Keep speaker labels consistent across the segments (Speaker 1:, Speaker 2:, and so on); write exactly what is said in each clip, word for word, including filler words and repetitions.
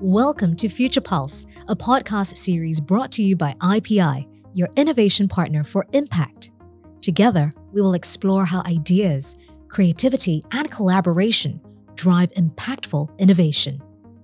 Speaker 1: Welcome to Future Pulse, a podcast series brought to you by I P I, your innovation partner for impact. Together, we will explore how ideas, creativity, and collaboration drive impactful innovation.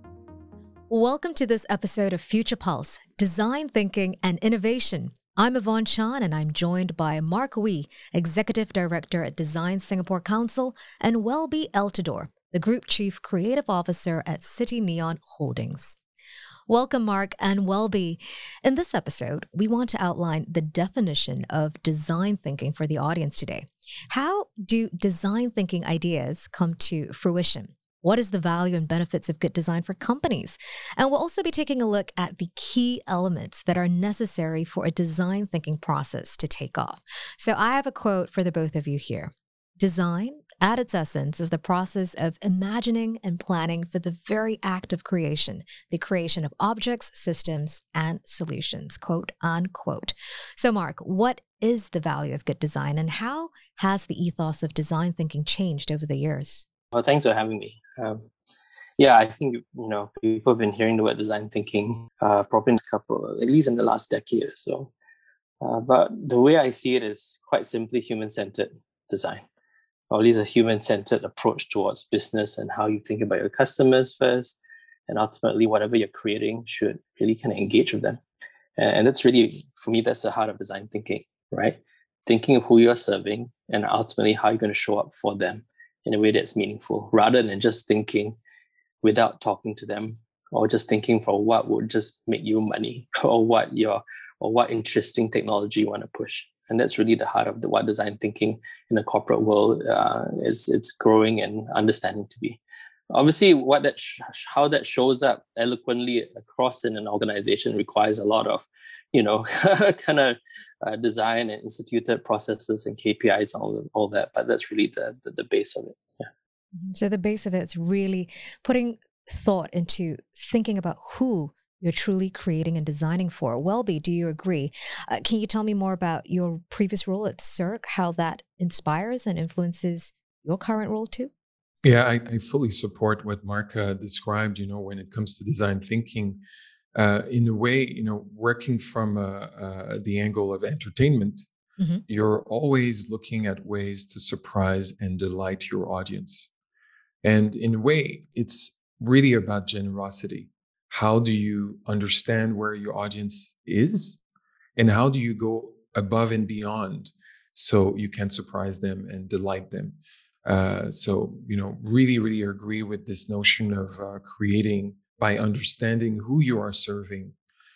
Speaker 1: Welcome to this episode of Future Pulse, Design Thinking and Innovation. I'm Yvonne Chan, and I'm joined by Mark Wee, Executive Director at Design Singapore Council, and Welby Eltador, the Group Chief Creative Officer at City Neon Holdings. Welcome, Mark and Welby. In this episode, we want to outline the definition of design thinking for the audience today. How do design thinking ideas come to fruition? What is the value and benefits of good design for companies? And we'll also be taking a look at the key elements that are necessary for a design thinking process to take off. So I have a quote for the both of you here. Design, at its essence, is the process of imagining and planning for the very act of creation, the creation of objects, systems, and solutions, quote unquote. So Mark, what is the value of good design, and how has the ethos of design thinking changed over the years?
Speaker 2: Well, thanks for having me. Um, yeah, I think, you know, people have been hearing the word design thinking uh, probably in a couple, at least in the last decade or so. Uh, but the way I see it is quite simply human-centered design, or at least a human-centered approach towards business and how you think about your customers first, and ultimately whatever you're creating should really kind of engage with them. And, and that's really, for me, that's the heart of design thinking, right? Thinking of who you're serving and ultimately how you're going to show up for them in a way that's meaningful, rather than just thinking without talking to them, or just thinking for what would just make you money, or what your or what interesting technology you want to push. And that's really the heart of the, what design thinking in the corporate world uh, is it's growing and understanding to be. Obviously, what that sh- how that shows up eloquently across in an organization requires a lot of, you know, kind of uh, design and instituted processes and K P Is, all all that. But that's really the the, the base of it. Yeah.
Speaker 1: So the base of it is really putting thought into thinking about who you're truly creating and designing for. Welby, do you agree? Uh, can you tell me more about your previous role at Cirque, how that inspires and influences your current role too?
Speaker 3: Yeah, I, I fully support what Mark uh, described, you know, when it comes to design thinking. Uh, in a way, you know, working from uh, uh, the angle of entertainment, mm-hmm. You're always looking at ways to surprise and delight your audience. And in a way, it's really about generosity. How do you understand where your audience is? And how do you go above and beyond so you can surprise them and delight them? Uh, so, you know, really, really agree with this notion of uh, creating by understanding who you are serving.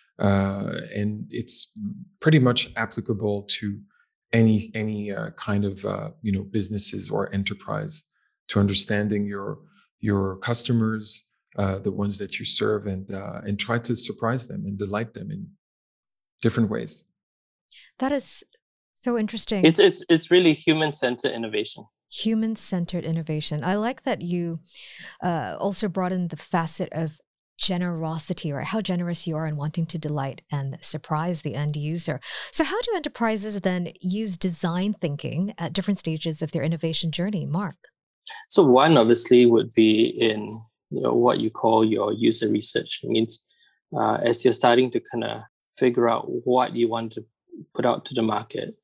Speaker 3: Uh, and it's pretty much applicable to any any uh, kind of, uh, you know, businesses or enterprise, to understanding your your customers, uh, the ones that you serve, and uh, and try to surprise them and delight them in different ways.
Speaker 1: That is so interesting.
Speaker 2: It's it's it's really human-centered innovation.
Speaker 1: Human-centered innovation. I like that you uh, also brought in the facet of generosity, or how generous you are in wanting to delight and surprise the end user. So how do enterprises then use design thinking at different stages of their innovation journey, Mark?
Speaker 2: So one obviously would be in, you know, what you call your user research. It means uh, as you're starting to kind of figure out what you want to put out to the market,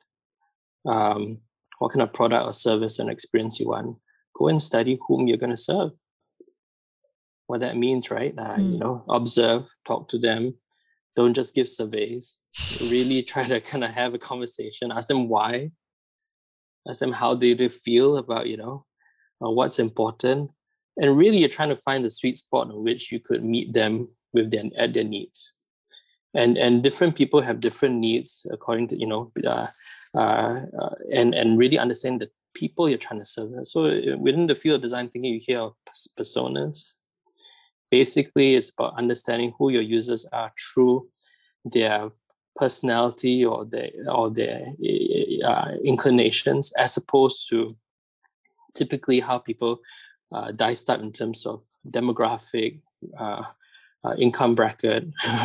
Speaker 2: um, what kind of product or service and experience you want, go and study whom you're going to serve. What that means, right? Uh, mm. You know, observe, talk to them. Don't just give surveys. Really try to kind of have a conversation. Ask them why. Ask them how they, they feel about, you know, uh, what's important. And really you're trying to find the sweet spot in which you could meet them with their, at their needs. And and different people have different needs according to, you know, uh, uh, uh, and, and really understand the people you're trying to serve. So within the field of design thinking, you hear of personas. Basically, it's about understanding who your users are through their personality or their or their uh, inclinations, as opposed to typically how people uh, dice up in terms of demographic, uh, uh, income bracket,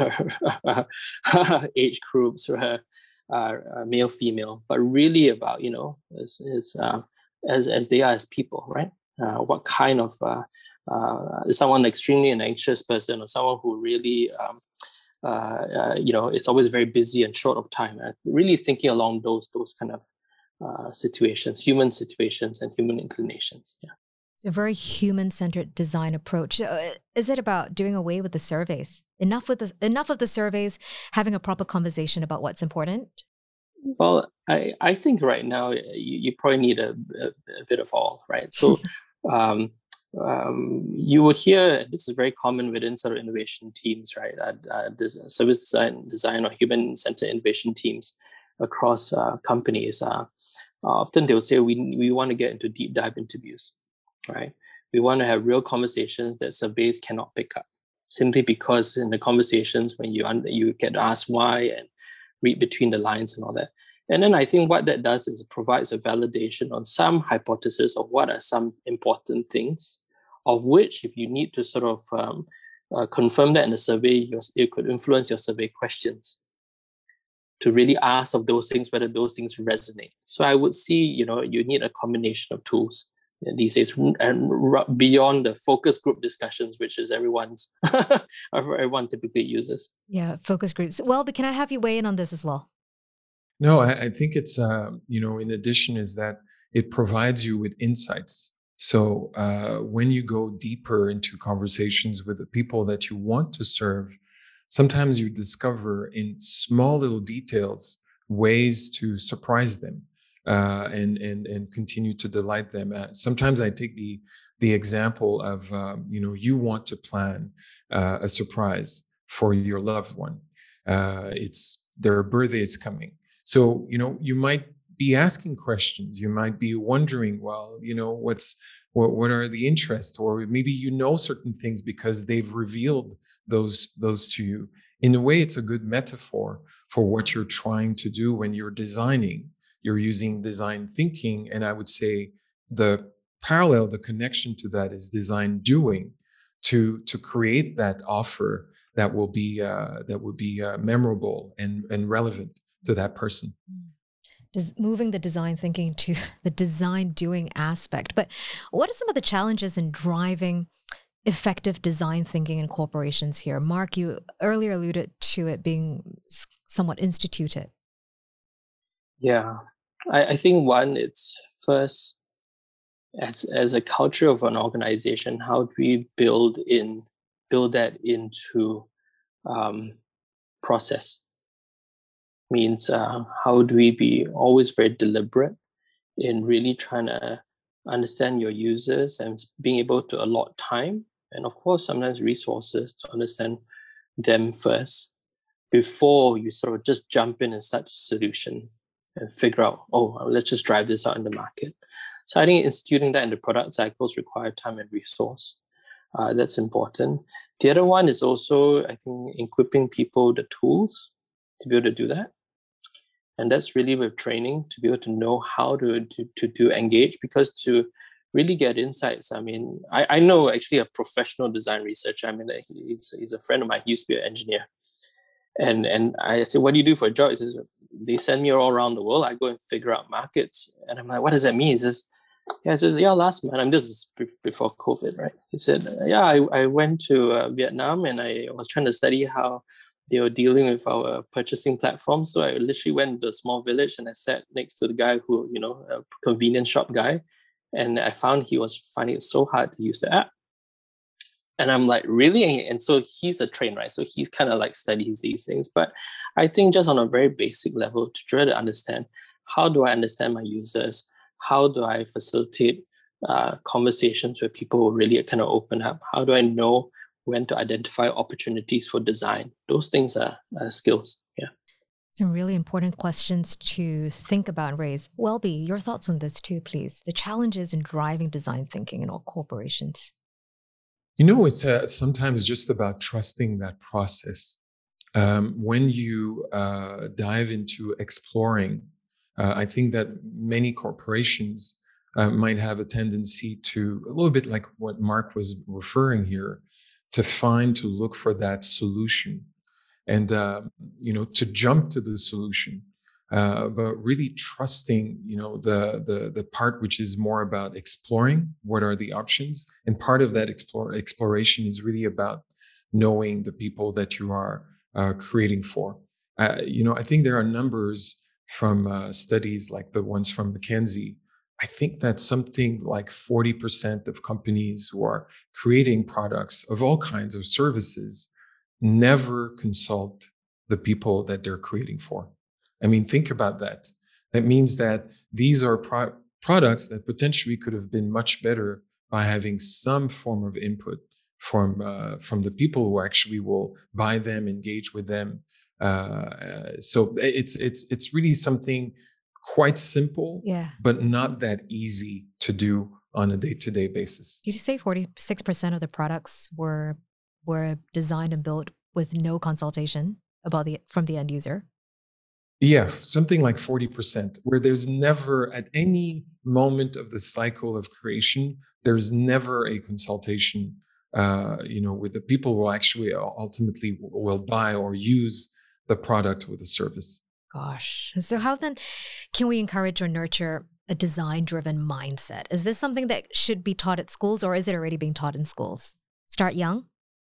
Speaker 2: age groups, uh, uh, male, female, but really about, you know, as as, uh, as as they are as people, right? Uh, what kind of uh, uh, is someone extremely an anxious person, or someone who really um, uh, uh, you know, it's always very busy and short of time. Uh, really thinking along those those kind of uh, situations, human situations and human inclinations. Yeah.
Speaker 1: It's a very human-centered design approach. Uh, Is it about doing away with the surveys? Enough with the, enough of the surveys, having a proper conversation about what's important?
Speaker 2: Well, I, I think right now you, you probably need a, a, a bit of all, right? So um, um, you would hear, this is very common within sort of innovation teams, right? Uh, uh, this service design, design or human-centered innovation teams across uh, companies. Uh, often they'll say, we, we want to get into deep dive interviews, right? We want to have real conversations that surveys cannot pick up, simply because in the conversations when you under, you get asked why and read between the lines and all that. And then I think what that does is it provides a validation on some hypothesis of what are some important things, of which if you need to sort of um, uh, confirm that in the survey, it could influence your survey questions to really ask of those things, whether those things resonate. So I would see, you know, you need a combination of tools these days, and beyond the focus group discussions, which is everyone's, everyone typically uses.
Speaker 1: Yeah, focus groups. Well, but can I have you weigh in on this as well?
Speaker 3: No, I, I think it's, uh, you know, in addition is that it provides you with insights. So uh, when you go deeper into conversations with the people that you want to serve, sometimes you discover in small little details ways to surprise them. Uh, and and and continue to delight them. Uh, sometimes I take the the example of um, you know, you want to plan uh, a surprise for your loved one. Uh, it's their birthday is coming, so you know you might be asking questions. You might be wondering, well, you know, what's what what are the interests, or maybe you know certain things because they've revealed those those to you. In a way, it's a good metaphor for what you're trying to do when you're designing. You're using design thinking, and I would say the parallel, the connection to that is design doing, to to create that offer that will be uh, that would be uh, memorable and and relevant to that person.
Speaker 1: Does moving the design thinking to the design doing aspect. But what are some of the challenges in driving effective design thinking in corporations here? Mark, you earlier alluded to it being somewhat instituted.
Speaker 2: Yeah. I, I think one, it's first as as a culture of an organization, how do we build in build that into um, process? Means uh, how do we be always very deliberate in really trying to understand your users and being able to allot time and of course sometimes resources to understand them first before you sort of just jump in and start the solution and figure out, oh, let's just drive this out in the market. So I think instituting that in the product cycles require time and resource. Uh, that's important. The other one is also, I think, equipping people the tools to be able to do that. And that's really with training, to be able to know how to, to, to, to engage, because to really get insights, I mean, I, I know actually a professional design researcher. I mean, he's, he's a friend of mine. He used to be an engineer. And and I said, what do you do for a job? He says, they send me all around the world. I go and figure out markets. And I'm like, what does that mean? He says, yeah, he says, yeah, last month, I mean, this is before COVID, right? He said, yeah, I, I went to uh, Vietnam and I was trying to study how they were dealing with our purchasing platform. So I literally went to a small village and I sat next to the guy who, you know, a convenience shop guy. And I found he was finding it so hard to use the app. And I'm like, really? And so he's a train, right? So he's kind of like studies these things. But I think just on a very basic level, to try to understand, how do I understand my users? How do I facilitate uh, conversations where people really kind of open up? How do I know when to identify opportunities for design? Those things are, are skills. Yeah.
Speaker 1: Some really important questions to think about and raise. Welby, your thoughts on this too, please. The challenges in driving design thinking in all corporations.
Speaker 3: You know, it's uh, sometimes just about trusting that process. Um, when you uh, dive into exploring, uh, I think that many corporations uh, might have a tendency to, a little bit like what Mark was referring here, to find, to look for that solution and, uh, you know, to jump to the solution uh, but really trusting, you know, the the the part which is more about exploring what are the options, and part of that explore exploration is really about knowing the people that you are uh, creating for. Uh, you know, I think there are numbers from uh, studies like the ones from McKinsey. I think that something like forty percent of companies who are creating products of all kinds of services never consult the people that they're creating for. I mean, think about that. That means that these are pro- products that potentially could have been much better by having some form of input from uh, from the people who actually will buy them, engage with them. Uh, so it's it's it's really something quite simple,
Speaker 1: yeah,
Speaker 3: but not that easy to do on a day-to-day basis.
Speaker 1: Did you say forty-six percent of the products were were designed and built with no consultation about the from the end user?
Speaker 3: Yeah, something like forty percent, where there's never, at any moment of the cycle of creation, there's never a consultation, uh, you know, with the people who actually ultimately will buy or use the product or the service.
Speaker 1: Gosh. So how then can we encourage or nurture a design-driven mindset? Is this something that should be taught at schools, or is it already being taught in schools? Start young?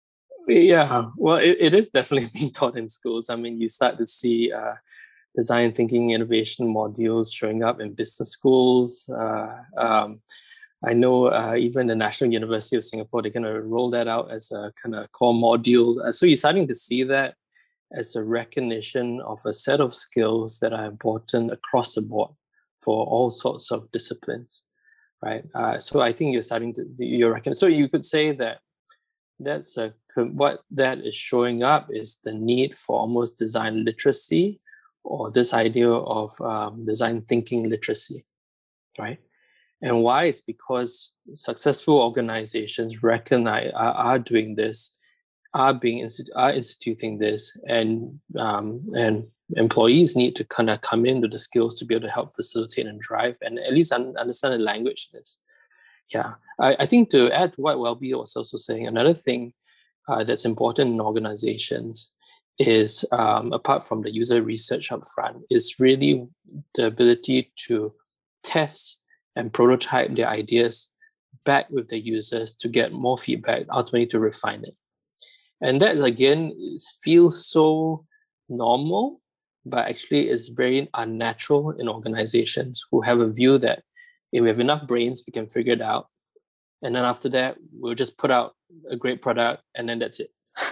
Speaker 2: Yeah, well, it, it is definitely being taught in schools. I mean, you start to see uh, design thinking innovation modules showing up in business schools. Uh, um, I know uh, even the National University of Singapore, they're going to roll that out as a kind of core module. Uh, so you're starting to see that as a recognition of a set of skills that are important across the board for all sorts of disciplines, right? Uh, so I think you're starting to, you're reckon. So you could say that that's a, what that is showing up is the need for almost design literacy, or this idea of um, design thinking literacy, right? And why is because successful organizations recognize are, are doing this, are being institu- are instituting this, and um, and employees need to kind of come in with the skills to be able to help facilitate and drive, and at least un- understand the language of this. Yeah, I, I think to add to what Welby was also saying, another thing uh, that's important in organizations is, um, apart from the user research up front, is really the ability to test and prototype their ideas back with the users to get more feedback, ultimately to refine it. And that, again, is, feels so normal, but actually is very unnatural in organizations who have a view that if we have enough brains, we can figure it out. And then after that, we'll just put out a great product and then that's it.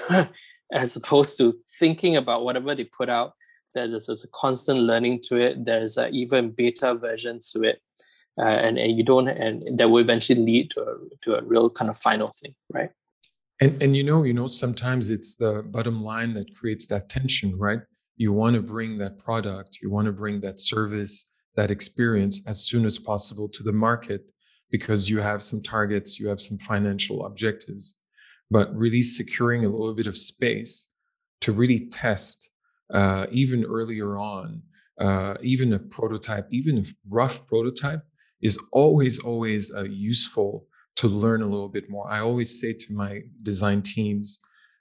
Speaker 2: As opposed to thinking about whatever they put out, that there's a constant learning to it. There's a even beta versions to it. Uh, and, and you don't, and that will eventually lead to a, to a real kind of final thing, right?
Speaker 3: And and you know, you know, sometimes it's the bottom line that creates that tension, right? You want to bring that product, you want to bring that service, that experience as soon as possible to the market because you have some targets, you have some financial objectives, but really securing a little bit of space to really test, uh, even earlier on, uh, even a prototype, even a rough prototype is always, always uh, useful to learn a little bit more. I always say to my design teams,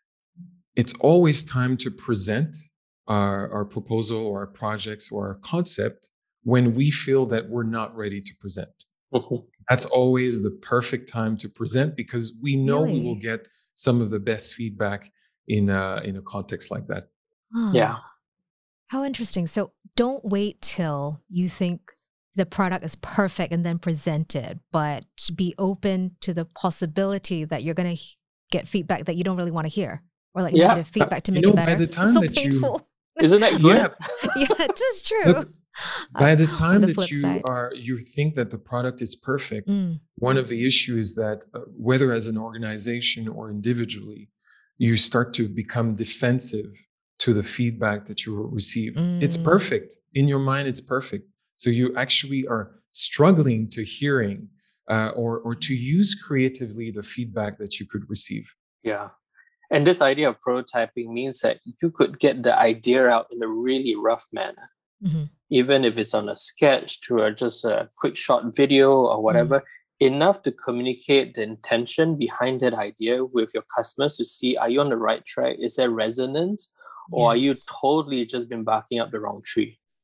Speaker 3: it's always time to present our, our proposal or our projects or our concept when we feel that we're not ready to present. Mm-hmm. That's always the perfect time to present because we know really? we will get some of the best feedback in a, in a context like that.
Speaker 1: Oh,
Speaker 2: yeah.
Speaker 1: How interesting. So don't wait till you think the product is perfect and then present it, but be open to the possibility that you're going to get feedback that you don't really want to hear, or like yeah. negative feedback to make
Speaker 3: you know,
Speaker 1: it better.
Speaker 3: By the time
Speaker 1: it's so
Speaker 3: that
Speaker 1: painful.
Speaker 3: You,
Speaker 2: Isn't that good?
Speaker 3: Yeah,
Speaker 1: yeah, it's true.
Speaker 3: Look, by the time
Speaker 1: the
Speaker 3: that you
Speaker 1: side.
Speaker 3: are, you think that the product is perfect,
Speaker 1: mm.
Speaker 3: one of the issues is that uh, whether as an organization or individually, you start to become defensive to the feedback that you receive. Mm. It's perfect. In your mind, it's perfect. So you actually are struggling to hearing uh, or, or to use creatively the feedback that you could receive.
Speaker 2: Yeah. And this idea of prototyping means that you could get the idea out in a really rough manner. Mm-hmm. Even if it's on a sketch to a, just a quick short video or whatever, mm-hmm. enough to communicate the intention behind that idea with your customers to see, are you on the right track? Is there resonance? Or yes. are you totally just been barking up the wrong tree?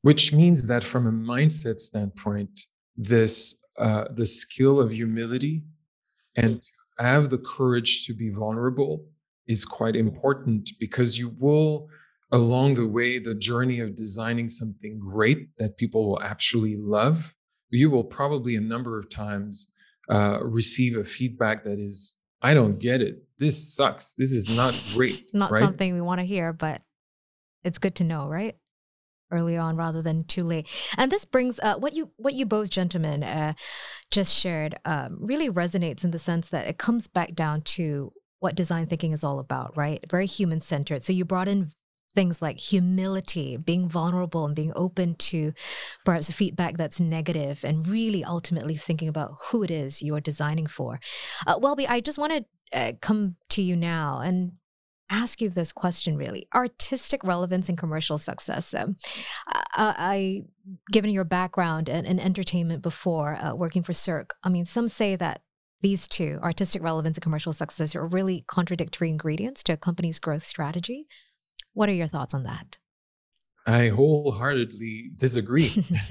Speaker 3: which means that from a mindset standpoint, this uh, the skill of humility and to have the courage to be vulnerable is quite important, because you will, along the way, the journey of designing something great that people will actually love, you will probably a number of times uh, receive a feedback that is, I don't get it. This sucks. This is not great.
Speaker 1: Not
Speaker 3: right?
Speaker 1: something we want to hear, but it's good to know, right? Early on rather than too late. And this brings uh, what you what you both gentlemen uh, just shared um, really resonates in the sense that it comes back down to what design thinking is all about, right? Very human centered. So you brought in things like humility, being vulnerable and being open to perhaps feedback that's negative, and really ultimately thinking about who it is you're designing for. Uh, Welby, I just want to uh, come to you now and ask you this question, really. Artistic relevance and commercial success. Um, I, I, given your background in, in entertainment before uh, working for Cirque, I mean, some say that these two, artistic relevance and commercial success, are really contradictory ingredients to a company's growth strategy. What are your thoughts on that?
Speaker 3: I wholeheartedly disagree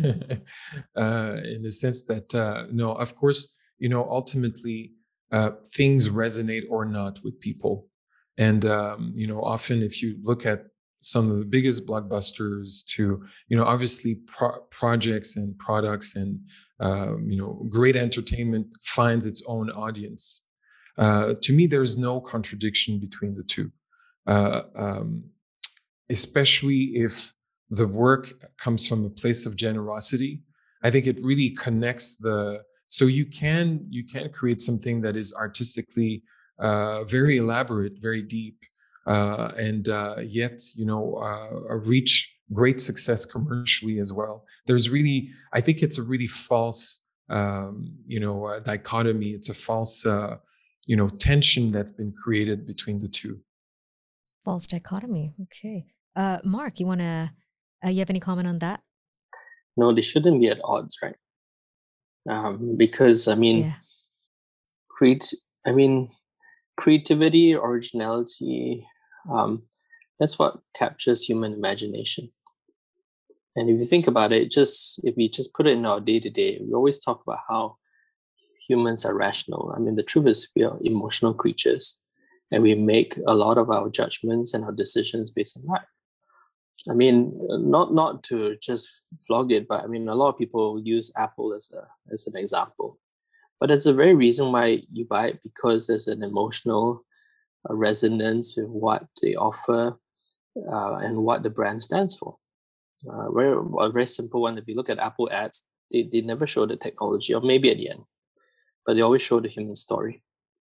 Speaker 3: uh, in the sense that, uh, no, of course, you know, ultimately uh, things resonate or not with people. And, um, you know, often if you look at some of the biggest blockbusters to, you know, obviously pro- projects and products and, um, you know, great entertainment finds its own audience. Uh, to me, there's no contradiction between the two, uh, um, especially if the work comes from a place of generosity. I think it really connects the, so you can, you can create something that is artistically uh, very elaborate, very deep, uh, and uh, yet, you know, uh, reach great success commercially as well. There's really, I think it's a really false, um, you know, uh, dichotomy. It's a false, uh, you know, tension that's been created between the two.
Speaker 1: False dichotomy. Okay. Uh, Mark, you want to, uh, you have any comment on that?
Speaker 2: No, they shouldn't be at odds, right? Um, because, I mean,
Speaker 1: Yeah.
Speaker 2: create, I mean, creativity, originality, um, that's what captures human imagination. And if you think about it, just if we just put it in our day to day, we always talk about how humans are rational. I mean, the truth is we are emotional creatures, and we make a lot of our judgments and our decisions based on that. I mean, not not to just flog it, but I mean, a lot of people use Apple as a as an example. But there's a very reason why you buy it, because there's an emotional uh, resonance with what they offer uh, and what the brand stands for. Uh, very, a very simple one. If you look at Apple ads, they, they never show the technology, or maybe at the end, but they always show the human story.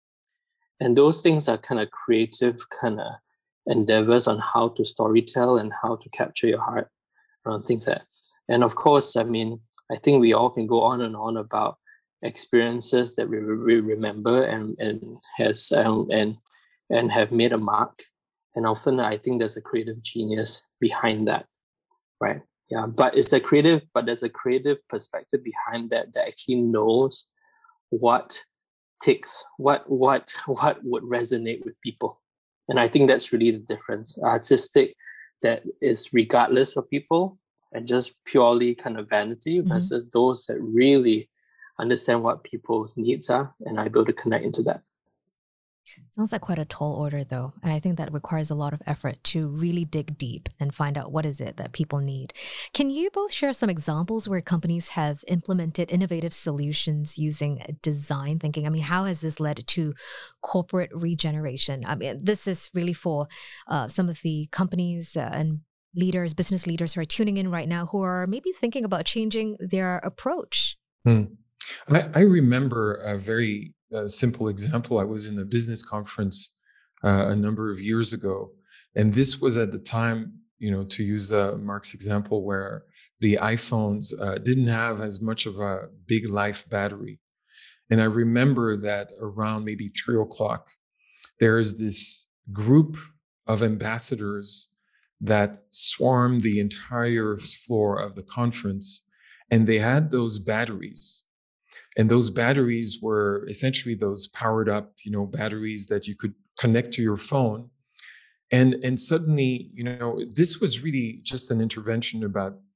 Speaker 2: And those things are kind of creative, kind of endeavors on how to storytell and how to capture your heart around things that. And of course, I mean, I think we all can go on and on about experiences that we, we remember and and has um, and and have made a mark. And often, I think there's a creative genius behind that, right? Yeah, but it's a creative, but there's a creative perspective behind that that actually knows what ticks, what what what would resonate with people. And I think that's really the difference. Artistic that is regardless of people and just purely kind of vanity, mm-hmm. versus those that really understand what people's needs are and are able to connect into that.
Speaker 1: Sounds like quite a tall order, though. And I think that requires a lot of effort to really dig deep and find out what is it that people need. Can you both share some examples where companies have implemented innovative solutions using design thinking? I mean, how has this led to corporate regeneration? I mean, this is really for uh, some of the companies uh, and leaders, business leaders who are tuning in right now, who are maybe thinking about changing their approach.
Speaker 3: Hmm. I, I remember a very uh, simple example. I was in a business conference uh, a number of years ago, and this was at the time, you know, to use uh, Mark's example, where the iPhones uh, didn't have as much of a big life battery. And I remember that around maybe three o'clock, there's this group of ambassadors that swarmed the entire floor of the conference, and they had those batteries. And those batteries were essentially those powered up, you know, batteries that you could connect to your phone. And, and suddenly, you know, this was really just an intervention about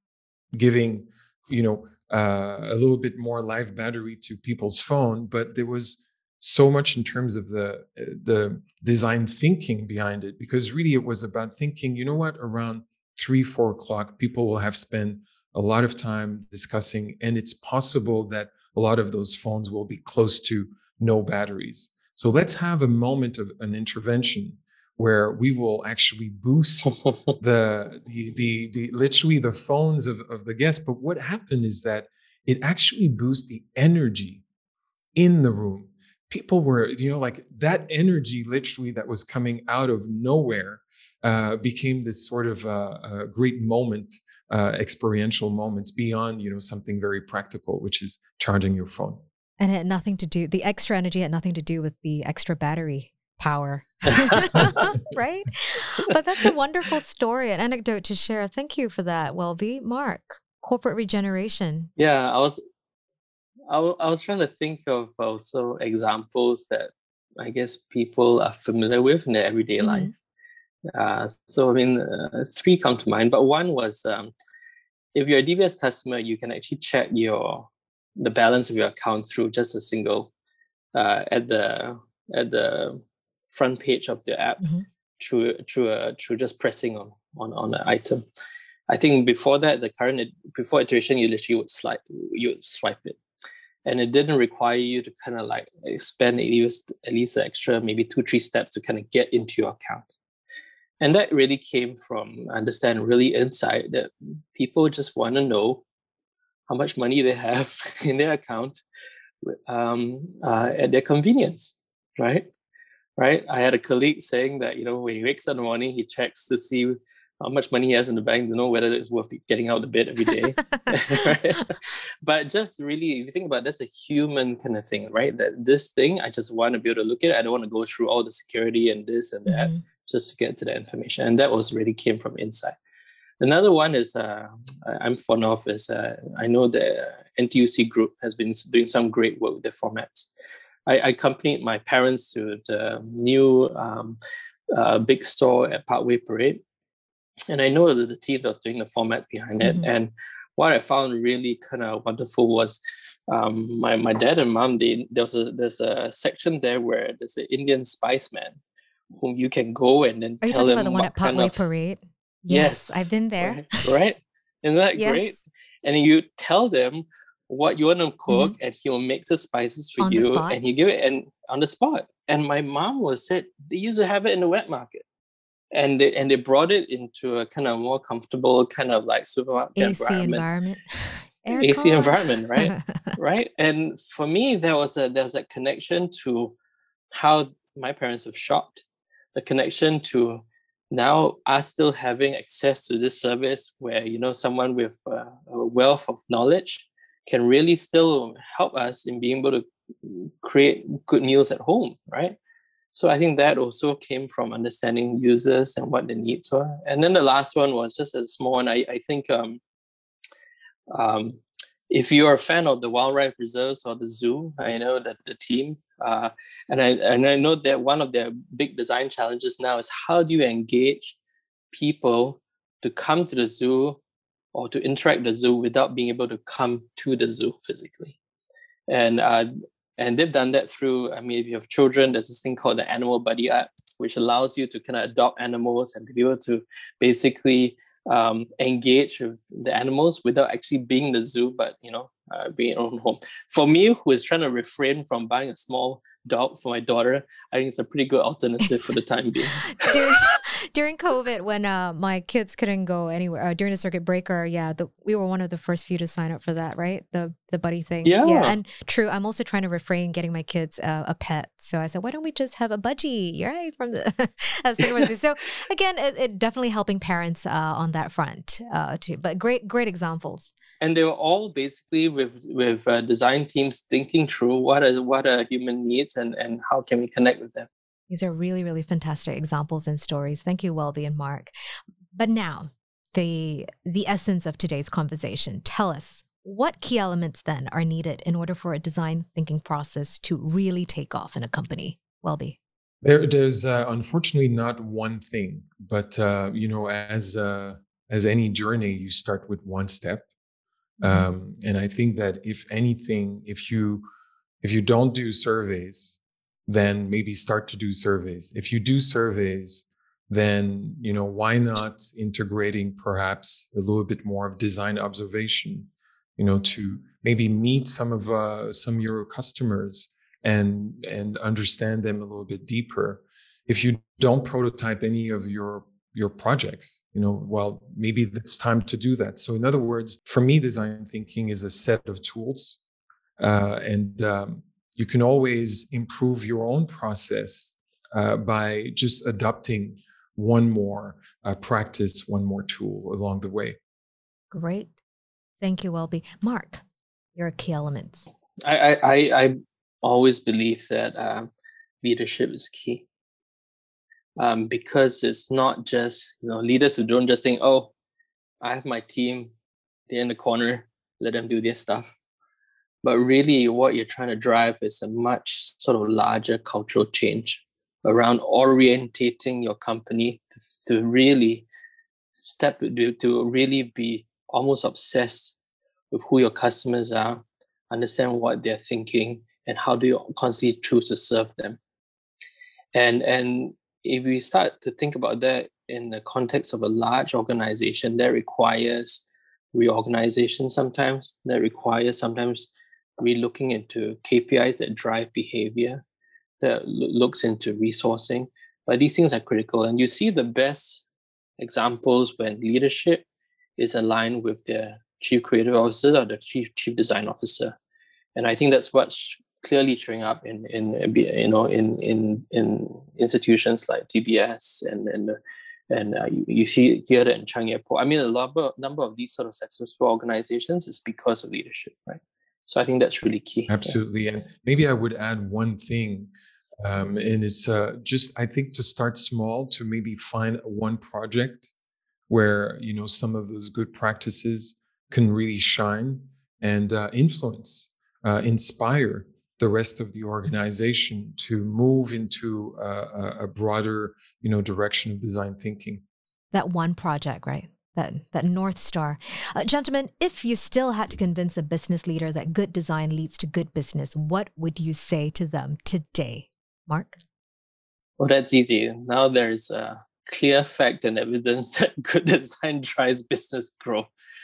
Speaker 3: giving, you know, uh, a little bit more live battery to people's phone, but there was so much in terms of the the design thinking behind it, because really it was about thinking, you know what, around three, four o'clock, people will have spent a lot of time discussing, and it's possible that a lot of those phones will be close to no batteries. So let's have a moment of an intervention where we will actually boost the, the, the, the, literally the phones of, of the guests. But what happened is that it actually boosts the energy in the room. People were, you know, like that energy literally that was coming out of nowhere uh, became this sort of uh, uh, great moment, uh, experiential moments beyond, you know, something very practical, which is charging your phone.
Speaker 1: And it had nothing to do, the extra energy had nothing to do with the extra battery power, right? But that's a wonderful story, an anecdote to share. Thank you for that, Welby. Mark, corporate regeneration.
Speaker 2: Yeah, I was, I, w- I was trying to think of also examples that I guess people are familiar with in their everyday
Speaker 1: Mm-hmm.
Speaker 2: life. Uh, so I mean, uh, three come to mind, but one was um, if you're a D B S customer, you can actually check your the balance of your account through just a single uh, at the at the front page of the app
Speaker 1: Mm-hmm.
Speaker 2: through through a, through just pressing on on on an item. I think before that, the current before iteration, you literally would slide you would swipe it, and it didn't require you to kind of like spend at least at least an extra maybe two three steps to kind of get into your account. And that really came from understand really insight that people just want to know how much money they have in their account um, uh, at their convenience, right? Right. I had a colleague saying that, you know, when he wakes up in the morning, he checks to see how much money he has in the bank to know whether it's worth getting out of bed every day. Right? But just really, if you think about it, that's a human kind of thing, right? That this thing, I just want to be able to look at it. I don't want to go through all the security and this and that
Speaker 1: Mm-hmm.
Speaker 2: just to get to the information. And that was really came from inside. Another one is uh, I'm fond of is uh, I know the N T U C group has been doing some great work with their formats. I, I accompanied my parents to the new um, uh, big store at Parkway Parade. And I know that the team that was doing the format behind it.
Speaker 1: Mm-hmm.
Speaker 2: And what I found really kind of wonderful was um, my, my dad and mom, they, there was a, there's a section there where there's an Indian spice man whom you can go and then
Speaker 1: Are you
Speaker 2: tell
Speaker 1: talking
Speaker 2: him
Speaker 1: about the one
Speaker 2: what
Speaker 1: at
Speaker 2: kind
Speaker 1: Parkway
Speaker 2: of...
Speaker 1: Parade?
Speaker 2: Yes,
Speaker 1: Yes, I've been there.
Speaker 2: Right, right? Isn't that
Speaker 1: Yes.
Speaker 2: great? And you tell them what you want to cook,
Speaker 1: Mm-hmm.
Speaker 2: and he will make the spices for
Speaker 1: On the
Speaker 2: you,
Speaker 1: spot?
Speaker 2: and he give it and on the spot. And my mom was said they used to have it in the wet market, and they and they brought it into a kind of more comfortable kind of like supermarket
Speaker 1: A C
Speaker 2: environment,
Speaker 1: environment.
Speaker 2: A C
Speaker 1: Aircon.
Speaker 2: environment, right? Right. And for me, there was a there's a connection to how my parents have shopped, the connection to now us still having access to this service where, you know, someone with uh, a wealth of knowledge can really still help us in being able to create good meals at home, right? So I think that also came from understanding users and what their needs were. And then the last one was just a small one. I, I think um, um, if you're a fan of the wildlife reserves or the zoo, I know that the team, uh, and I and I know that one of their big design challenges now is how do you engage people to come to the zoo or to interact with the zoo without being able to come to the zoo physically. And uh, and they've done that through, I mean, if you have children, there's this thing called the Animal Buddy app, which allows you to kind of adopt animals and to be able to basically um, engage with the animals without actually being in the zoo, but, you know, uh, being in your own home. For me, who is trying to refrain from buying a small dog for my daughter, I think it's a pretty good alternative for the time being.
Speaker 1: during, during COVID, when uh, my kids couldn't go anywhere uh, during the circuit breaker, yeah, the, we were one of the first few to sign up for that, right? The the buddy thing.
Speaker 2: Yeah.
Speaker 1: Yeah, and true. I'm also trying to refrain getting my kids uh, a pet. So I said, why don't we just have a budgie, right? From the so again, it, it definitely helping parents uh, on that front uh, too. But great, great examples.
Speaker 2: And they were all basically with with uh, design teams thinking through what are what are human needs and and how can we connect with them.
Speaker 1: These are really, really fantastic examples and stories. Thank you, Welby and Mark. But now, the the essence of today's conversation. Tell us, what key elements then are needed in order for a design thinking process to really take off in a company? Welby.
Speaker 3: There, there's uh, unfortunately not one thing, but uh, you know, as uh, as any journey, you start with one step. Mm-hmm. Um, and I think that if anything, if you if you don't do surveys, then maybe start to do surveys. If you do surveys, then, you know, why not integrating perhaps a little bit more of design observation, you know, to maybe meet some of uh, some of your customers and and understand them a little bit deeper. If you don't prototype any of your your projects, you know, well, maybe it's time to do that. So in other words, for me, design thinking is a set of tools, uh, and um, you can always improve your own process uh, by just adopting one more uh, practice, one more tool along the way.
Speaker 1: Great. Thank you, Welby. Mark, your key elements.
Speaker 2: I, I, I always believe that um, leadership is key. Um, because it's not just, you know, leaders who don't just think, oh, I have my team, they're in the corner, let them do their stuff. But really what you're trying to drive is a much sort of larger cultural change around orientating your company to, to really step, to, to really be almost obsessed with who your customers are, understand what they're thinking, and how do you constantly choose to serve them. And, and if we start to think about that in the context of a large organization, that requires reorganization sometimes, that requires sometimes re-looking into K P Is that drive behavior, that lo- looks into resourcing. But these things are critical. And you see the best examples when leadership is aligned with their chief creative officer or the chief chief design officer. And I think that's what's clearly showing up in in you know in in in institutions like D B S and and and uh, you, you see here that in Changi Airport. I mean, a lot of, number of these sort of successful organizations is because of leadership, right? So I think that's really key.
Speaker 3: Absolutely. Yeah. And maybe I would add one thing, um, and it's uh, just I think to start small, to maybe find one project where, you know, some of those good practices can really shine and uh, influence, uh, inspire the rest of the organization to move into uh, a broader, you know, direction of design thinking.
Speaker 1: That one project, right? That, that North Star. Uh, gentlemen, if you still had to convince a business leader that good design leads to good business, what would you say to them today? Mark?
Speaker 2: Well, that's easy. Now there's a clear fact and evidence that good design drives business growth.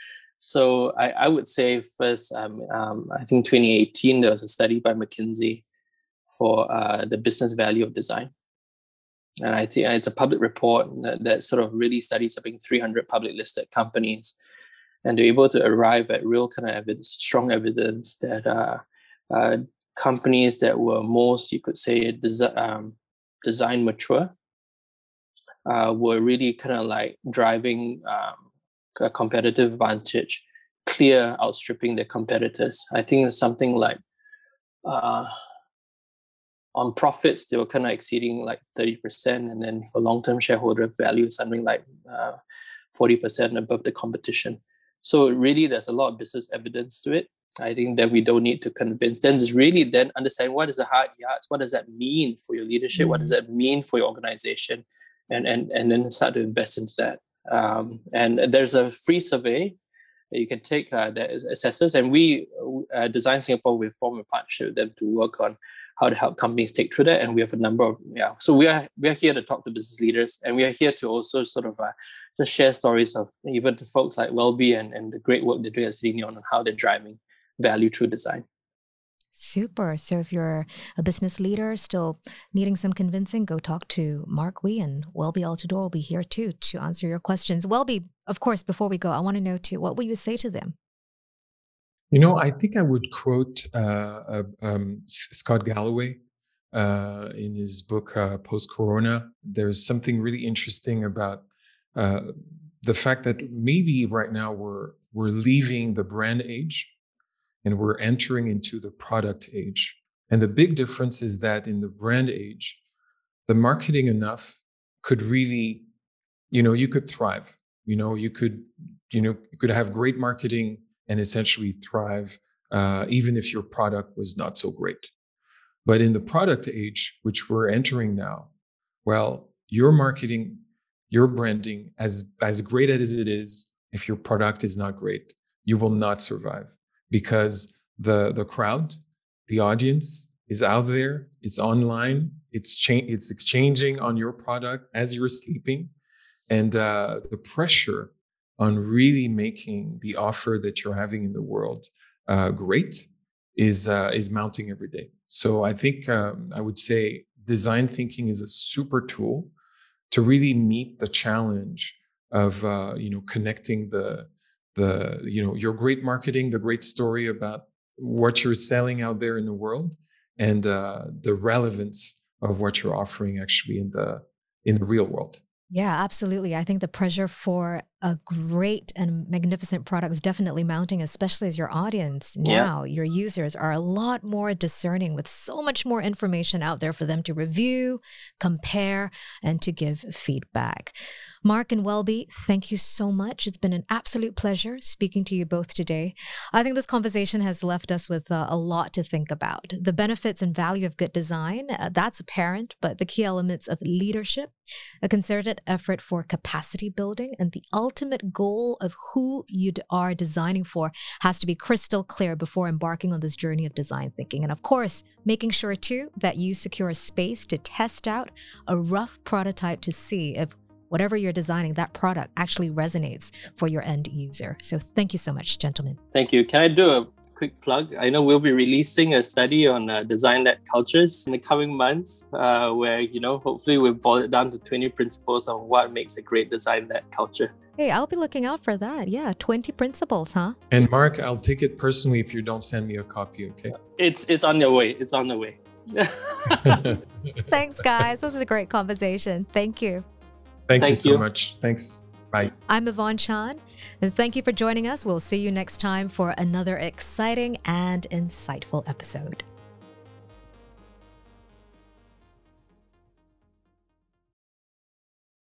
Speaker 2: So I, I would say first, um, um, I think twenty eighteen, there was a study by McKinsey for uh, the business value of design. And I think it's a public report that, that sort of really studies, I think, three hundred public listed companies. And they're able to arrive at real kind of evidence, strong evidence that uh, uh, companies that were most, you could say, desi- um, design mature uh, were really kind of like driving um, a competitive advantage, clear outstripping their competitors. I think it's something like uh, on profits, they were kind of exceeding like thirty percent. And then for long-term shareholder value, something like uh, forty percent above the competition. So really, there's a lot of business evidence to it. I think that we don't need to convince. Then it's really then understand what is the hard yards. What does that mean for your leadership? Mm-hmm. What does that mean for your organization? And and and then start to invest into that. Um, and there's a free survey that you can take uh, that assesses. And we, uh, Design Singapore, we form a partnership with them to work on how to help companies take through that. And we have a number of, yeah. So we are we are here to talk to business leaders, and we are here to also sort of uh, just share stories of even to folks like Welby and, and the great work they're doing at CityNeon on how they're driving value through design.
Speaker 1: Super. So if you're a business leader still needing some convincing, go talk to Mark Wee, and Welby Altidore will be here too to answer your questions. Welby, of course, before we go, I want to know too, what will you say to them?
Speaker 3: You know, I think I would quote uh, uh, um, Scott Galloway uh, in his book, uh, Post-Corona. There's something really interesting about uh, the fact that maybe right now we're we're leaving the brand age and we're entering into the product age. And the big difference is that in the brand age, the marketing enough could really, you know, you could thrive. You know, you could, you know, you could have great marketing and essentially thrive, uh, even if your product was not so great. But in the product age, which we're entering now, well, your marketing, your branding, as as great as it is, if your product is not great, you will not survive, because the the crowd, the audience is out there, it's online, it's cha- it's exchanging on your product as you're sleeping, and uh, the pressure on really making the offer that you're having in the world uh, great is uh, is mounting every day. So I think um, I would say design thinking is a super tool to really meet the challenge of uh, you know connecting the the you know your great marketing, the great story about what you're selling out there in the world, and uh, the relevance of what you're offering actually in the in the real world.
Speaker 1: Yeah, absolutely. I think the pressure for a great and magnificent product is definitely mounting, especially as your audience now, yeah. your users are a lot more discerning with so much more information out there for them to review, compare, and to give feedback. Mark and Welby, thank you so much. It's been an absolute pleasure speaking to you both today. I think this conversation has left us with uh, a lot to think about. The benefits and value of good design, uh, that's apparent, but the key elements of leadership, a concerted effort for capacity building, and the ultimate goal of who you are designing for has to be crystal clear before embarking on this journey of design thinking. And of course, making sure too that you secure a space to test out a rough prototype to see if whatever you're designing, that product actually resonates for your end user. So thank you so much, gentlemen.
Speaker 2: Thank you. Can I do a quick plug? I know we'll be releasing a study on uh, design-led cultures in the coming months, uh, where, you know, hopefully we've boiled it down to twenty principles on what makes a great design-led culture.
Speaker 1: Hey, I'll be looking out for that. Yeah, twenty principles, huh?
Speaker 3: And Mark, I'll take it personally if you don't send me a copy, okay?
Speaker 2: It's it's on the way. It's on the way.
Speaker 1: Thanks, guys. This was a great conversation. Thank you.
Speaker 3: Thank,
Speaker 2: Thank
Speaker 3: you so
Speaker 2: you.
Speaker 3: much. Thanks. Bye.
Speaker 1: I'm Yvonne Chan, and thank you for joining us. We'll see you next time for another exciting and insightful episode.